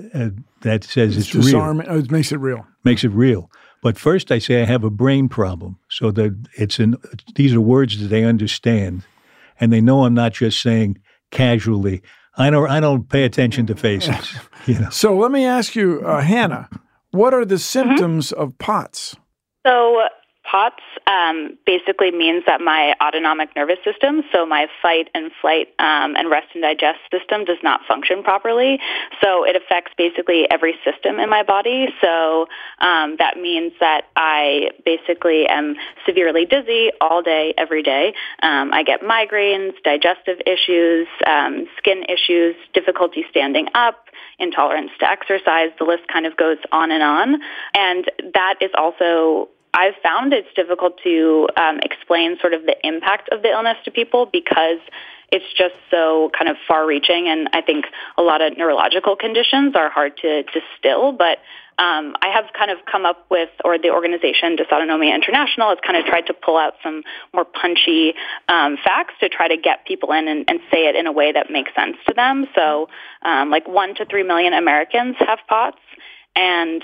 says it's real. It makes it real. Makes it real. But first I say I have a brain problem so that these are words that they understand. And they know I'm not just saying casually, I don't pay attention to faces. So let me ask you, Hannah, what are the symptoms of POTS? So POTS basically means that my autonomic nervous system, so my fight and flight and rest and digest system does not function properly. So it affects basically every system in my body. So that means that I basically am severely dizzy all day, every day. I get migraines, digestive issues, skin issues, difficulty standing up, intolerance to exercise. The list kind of goes on. And that is also, I've found it's difficult to explain sort of the impact of the illness to people because it's just so kind of far-reaching, and I think a lot of neurological conditions are hard to distill, but I have kind of come up with, or the organization Dysautonomia International has kind of tried to pull out some more punchy facts to try to get people in and say it in a way that makes sense to them. So like 1 to 3 million Americans have POTS. And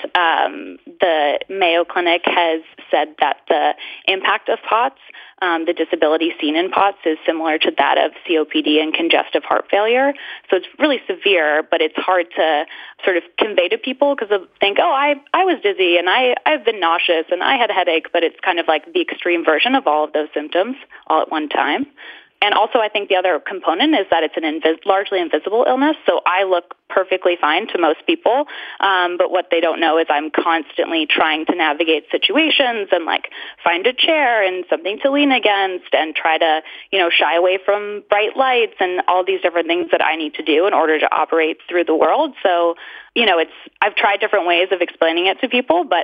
the Mayo Clinic has said that the impact of POTS, the disability seen in POTS, is similar to that of COPD and congestive heart failure. So it's really severe, but it's hard to sort of convey to people because they think, oh, I was dizzy and I've been nauseous and I had a headache, but it's kind of like the extreme version of all of those symptoms all at one time. And also, I think the other component is that it's an largely invisible illness, so I look perfectly fine to most people, but what they don't know is I'm constantly trying to navigate situations and, like, find a chair and something to lean against and try to, shy away from bright lights and all these different things that I need to do in order to operate through the world. So, I've tried different ways of explaining it to people, but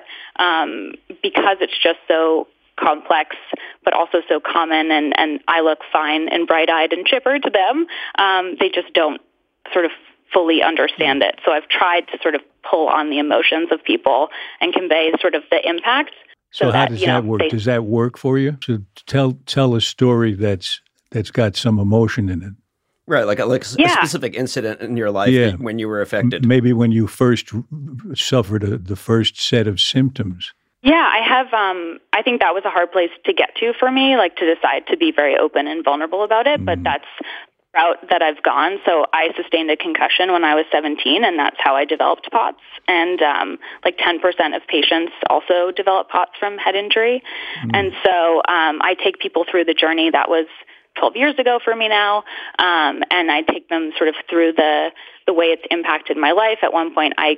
because it's just so complex, but also so common, and I look fine and bright-eyed and chipper to them, they just don't sort of fully understand it. So I've tried to sort of pull on the emotions of people and convey sort of the impact. So how does that work? Does that work for you? So tell a story that's got some emotion in it. Right, like a specific incident in your life when you were affected. Maybe when you first suffered the first set of symptoms. Yeah, I have, I think that was a hard place to get to for me, like to decide to be very open and vulnerable about it, but that's the route that I've gone. So I sustained a concussion when I was 17, and that's how I developed POTS. And like 10% of patients also develop POTS from head injury. And so I take people through the journey that was 12 years ago for me now, and I take them sort of through the way it's impacted my life. At one point, I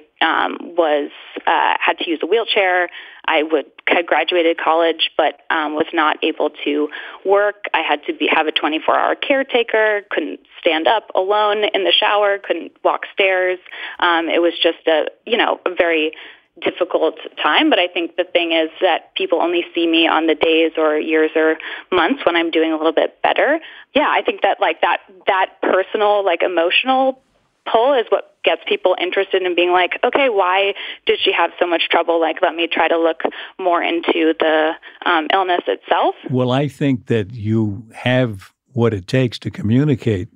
had to use a wheelchair. I had graduated college, but was not able to work. I had to have a 24-hour caretaker, couldn't stand up alone in the shower, couldn't walk stairs. It was just a very difficult time, but I think the thing is that people only see me on the days or years or months when I'm doing a little bit better. Yeah, I think that that personal, emotional pull is what gets people interested in being like, okay, why did she have so much trouble? Let me try to look more into the illness itself. Well, I think that you have what it takes to communicate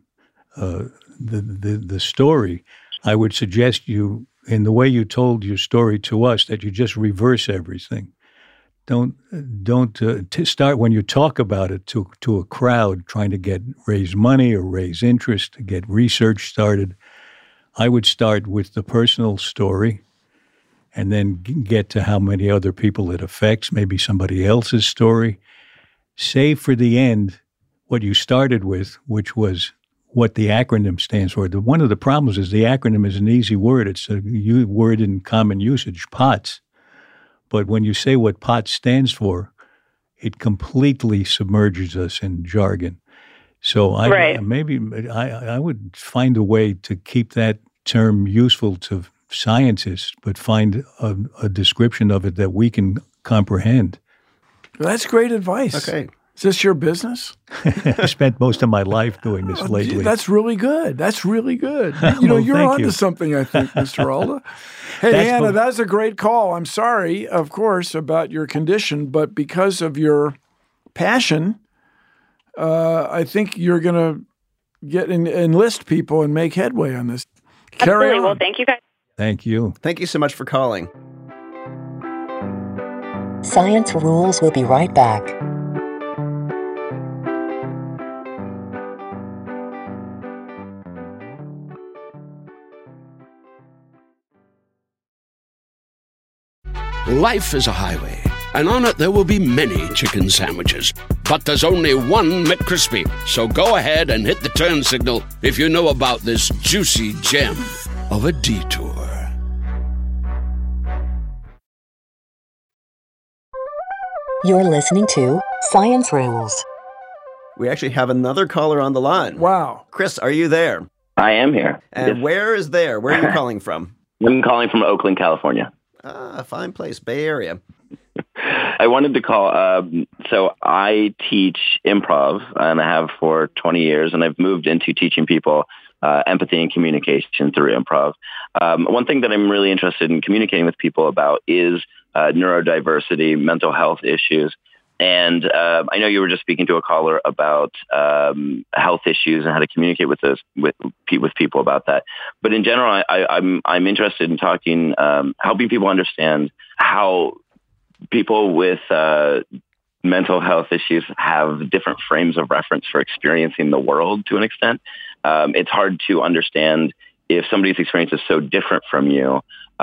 the story. I would suggest you, in the way you told your story to us, that you just reverse everything. start when you talk about it to a crowd trying to raise money or raise interest, to get research started. I would start with the personal story and then get to how many other people it affects, maybe somebody else's story. Save for the end what you started with, which was what the acronym stands for. One of the problems is the acronym is an easy word. It's a word in common usage, POTS. But when you say what POTS stands for, it completely submerges us in jargon. So I would find a way to keep that term useful to scientists, but find a description of it that we can comprehend. That's great advice. Okay. Is this your business? I spent most of my life doing this lately. That's really good. That's really good. You're onto something, I think, Mr. Alda. Hey, Hannah, that's a great call. I'm sorry, of course, about your condition, but because of your passion, I think you're going to enlist people and make headway on this. Carry on. Well, thank you guys. Thank you. Thank you so much for calling. Science Rules will be right back. Life is a highway, and on it there will be many chicken sandwiches. But there's only one McCrispy. So go ahead and hit the turn signal if you know about this juicy gem of a detour. You're listening to Science Rules. We actually have another caller on the line. Wow. Chris, are you there? I am here. And Yes. where is there? Where are you calling from? I'm calling from Oakland, California. Ah, fine place, Bay Area. I wanted to call. So I teach improv, and I have for 20 years, and I've moved into teaching people empathy and communication through improv. One thing that I'm really interested in communicating with people about is neurodiversity, mental health issues. And I know you were just speaking to a caller about health issues and how to communicate with people about that. But in general, I'm interested in talking, helping people understand how people with mental health issues have different frames of reference for experiencing the world to an extent. It's hard to understand if somebody's experience is so different from you,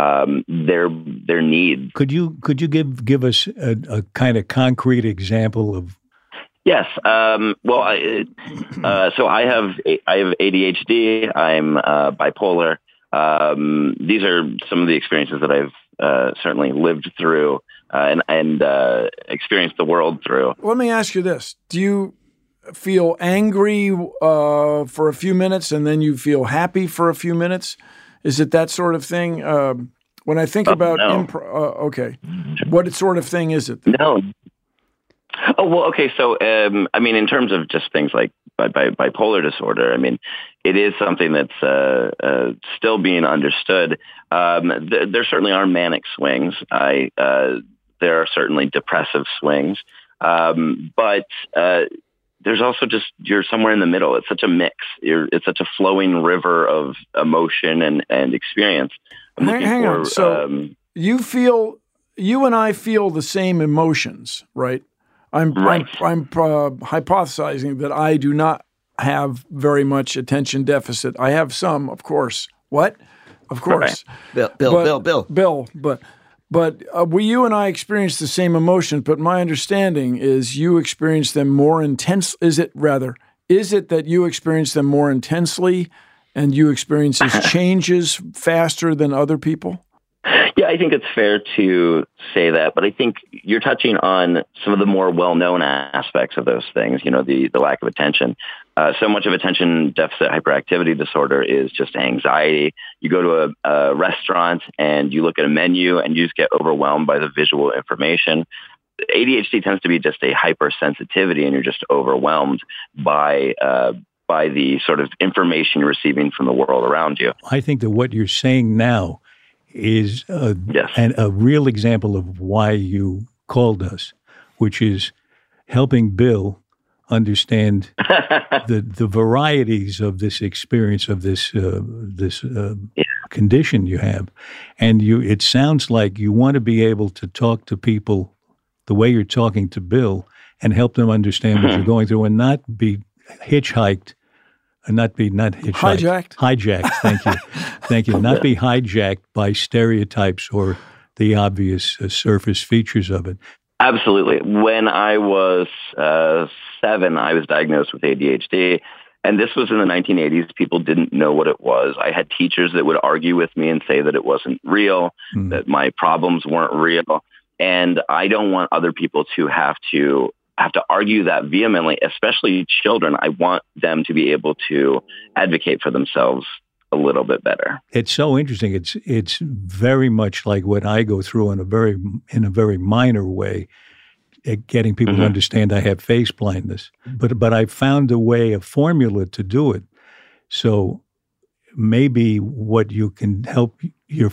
their need. Could you give us a kind of concrete example of? Yes. So I have ADHD. I'm bipolar. These are some of the experiences that I've certainly lived through and experienced the world through. Let me ask you this. Do you feel angry for a few minutes and then you feel happy for a few minutes? Is it that sort of thing? When I think about okay, what sort of thing is it? No. Oh, well, okay. So, I mean, in terms of just things like bipolar disorder, I mean, it is something that's still being understood. There certainly are manic swings. There are certainly depressive swings. But there's also just, you're somewhere in the middle. It's such a mix. It's such a flowing river of emotion and experience. Hang on. So you and I feel the same emotions, right? I'm hypothesizing that I do not have very much attention deficit. I have some, of course. What? Of course. Right. Bill. Bill, but you and I experience the same emotions, but my understanding is you experience them more intense. Is it that you experience them more intensely and you experience these changes faster than other people? Yeah, I think it's fair to say that, but I think you're touching on some of the more well-known aspects of those things, the lack of attention. So much of attention deficit hyperactivity disorder is just anxiety. You go to a restaurant and you look at a menu and you just get overwhelmed by the visual information. ADHD tends to be just a hypersensitivity, and you're just overwhelmed by the sort of information you're receiving from the world around you. I think that what you're saying now is a real example of why you called us, which is helping Bill understand the varieties of this experience of this condition you have. And it sounds like you want to be able to talk to people the way you're talking to Bill and help them understand what you're going through and not be hitchhiked. Not hitchhiked. Hijacked. Thank you. Not be hijacked by stereotypes or the obvious surface features of it. Absolutely. When I was 7, I was diagnosed with ADHD, and this was in the 1980s. People didn't know what it was. I had teachers that would argue with me and say that it wasn't real, that my problems weren't real, and I don't want other people to have to argue that vehemently, especially children. I want them to be able to advocate for themselves a little bit better. It's so interesting. It's very much like what I go through in a very minor way, at getting people to understand I have face blindness. But I found a formula to do it. So maybe what you can help your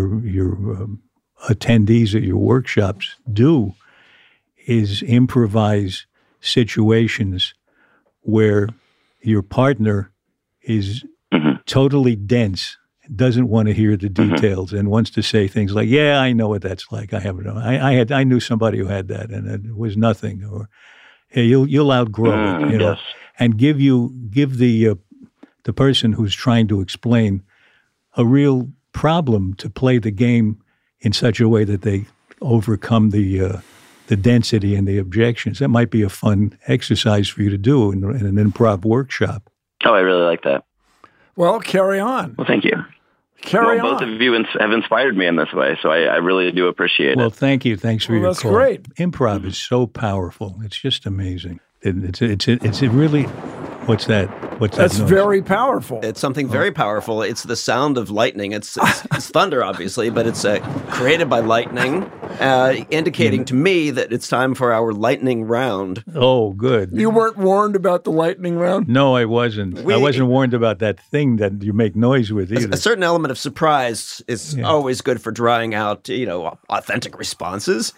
attendees at your workshops do is improvise situations where your partner is totally dense, doesn't want to hear the details, and wants to say things like, "Yeah, I know what that's like. I knew somebody who had that, and it was nothing." Or, "Hey, you'll outgrow it," know, and give the person who's trying to explain a real problem to play the game in such a way that they overcome the density and the objections. That might be a fun exercise for you to do in an improv workshop. Oh, I really like that. Well, carry on. Well, thank you. Carry on. Both of you have inspired me in this way, so I really do appreciate it. Well, thank you. Thanks for your that's call. Great. Improv is so powerful. It's just amazing. It's really, what's that? That's noise? Very powerful. It's something very powerful. It's the sound of lightning. It's thunder, obviously, but it's created by lightning, indicating to me that it's time for our lightning round. Oh, good. You weren't warned about the lightning round? No, I wasn't. I wasn't warned about that thing that you make noise with either. A certain element of surprise is always good for drawing out, authentic responses.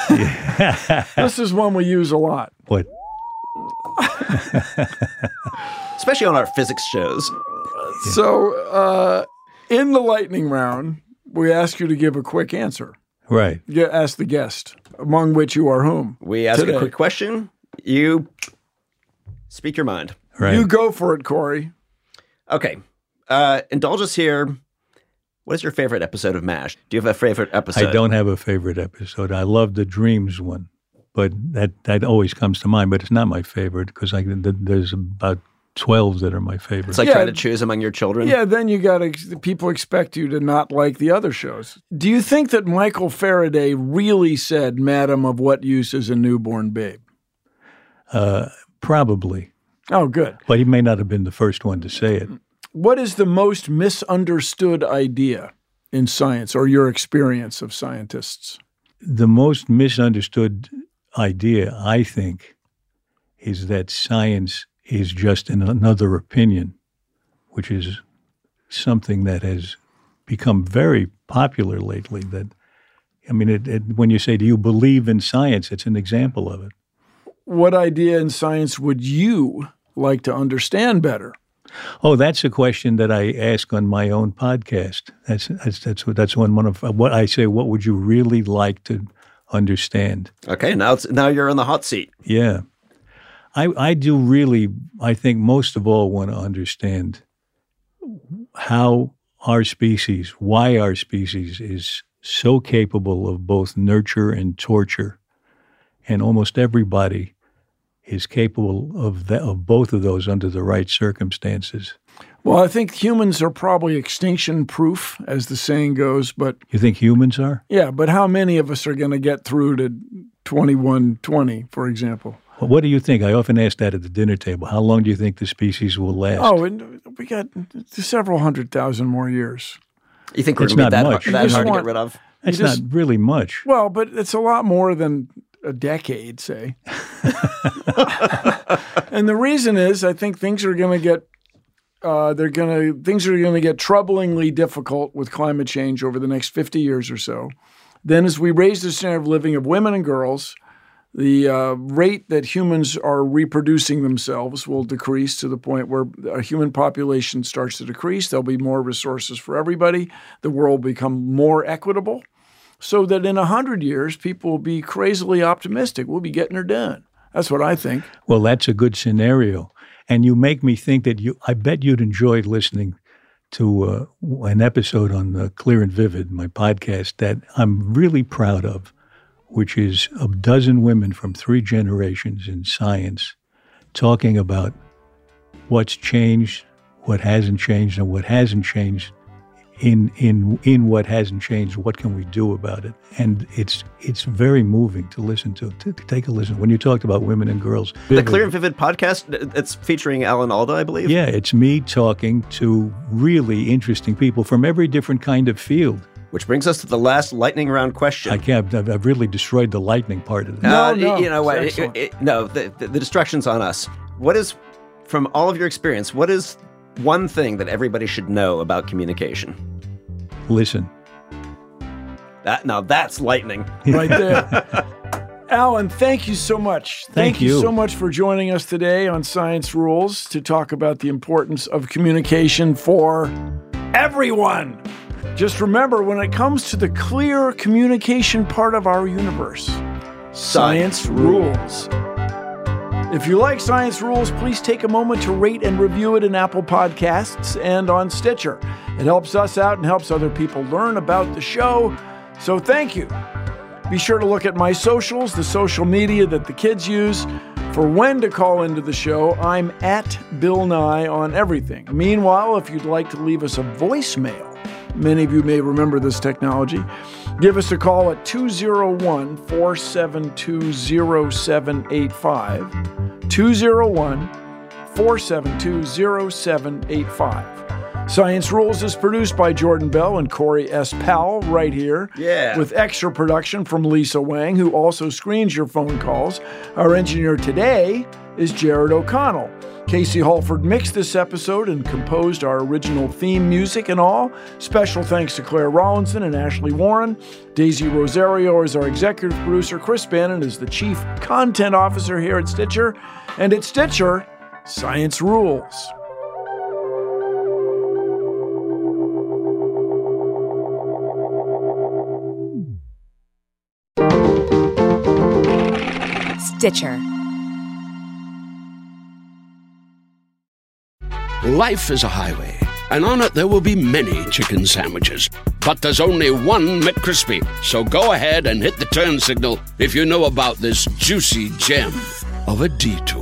This is one we use a lot. What? Especially on our physics shows. So, in the lightning round, we ask you to give a quick answer. Right. You ask the guest, among which you are whom. We ask today. a quick question. You speak your mind. Right. You go for it, Corey. Okay. Indulge us here. What is your favorite episode of MASH? Do you have a favorite episode? I don't have a favorite episode. I love the Dreams one, but that always comes to mind. But it's not my favorite because there's about 12 that are my favorite. It's like trying to choose among your children. Yeah, then people expect you to not like the other shows. Do you think that Michael Faraday really said, "Madam, of what use is a newborn babe"? Probably. Oh, good. But he may not have been the first one to say it. What is the most misunderstood idea in science or your experience of scientists? The most misunderstood idea, I think, is that science is just another opinion, which is something that has become very popular lately. When you say, "Do you believe in science?" it's an example of it. What idea in science would you like to understand better? Oh, that's a question that I ask on my own podcast. That's one of what I say. What would you really like to understand? Okay, now you're in the hot seat. Yeah. I do really, I think most of all want to understand why our species is so capable of both nurture and torture. And almost everybody is capable of both of those under the right circumstances. Well, I think humans are probably extinction proof, as the saying goes, but... You think humans are? Yeah, but how many of us are going to get through to 2120, for example? Well, what do you think? I often ask that at the dinner table. How long do you think the species will last? Oh, and we got several 100,000 more years. You think we're going to be that hard to get rid of? That's not really much. Well, but it's a lot more than a decade, say. And the reason is, I think things are going to get troublingly difficult with climate change over the next 50 years or so. Then, as we raise the standard of living of women and girls, the rate that humans are reproducing themselves will decrease to the point where a human population starts to decrease. There'll be more resources for everybody. The world will become more equitable. so that in 100 years, people will be crazily optimistic. We'll be getting her done. That's what I think. Well, that's a good scenario. And you make me think that I bet you'd enjoy listening to an episode on Clear and Vivid, my podcast, that I'm really proud of, which is a dozen women from 3 generations in science talking about what's changed, what hasn't changed, and what hasn't changed. In what hasn't changed, what can we do about it? And it's very moving to listen to take a listen. When you talked about women and girls. The Clear and Vivid podcast, it's featuring Alan Alda, I believe? Yeah, it's me talking to really interesting people from every different kind of field. Which brings us to the last lightning round question. I've really destroyed the lightning part of it. No. You know what? The distraction's on us. What is, from all of your experience, what is one thing that everybody should know about communication? Listen. Now that's lightning. Right there. Alan, thank you so much. Thank you so much for joining us today on Science Rules to talk about the importance of communication for everyone. Just remember, when it comes to the clear communication part of our universe, Science rules. If you like Science Rules, please take a moment to rate and review it in Apple Podcasts and on Stitcher. It helps us out and helps other people learn about the show, so thank you. Be sure to look at my socials, the social media that the kids use, for when to call into the show. I'm at Bill Nye on everything. Meanwhile, if you'd like to leave us a voicemail, many of you may remember this technology, give us a call at 201-472-0785, 201-472-0785. Science Rules is produced by Jordan Bell and Corey S. Powell right here. Yeah. With extra production from Lisa Wang, who also screens your phone calls. Our engineer today is Jared O'Connell. Casey Halford mixed this episode and composed our original theme music and all. Special thanks to Claire Rollinson and Ashley Warren. Daisy Rosario is our executive producer. Chris Bannon is the chief content officer here at Stitcher. And at Stitcher, Science Rules. Stitcher. Life is a highway, and on it there will be many chicken sandwiches. But there's only one McCrispy, so go ahead and hit the turn signal if you know about this juicy gem of a detour.